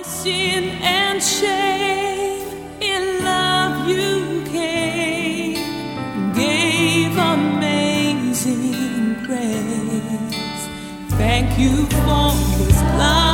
sin and shame, in love you came, gave amazing grace. Thank you for this love.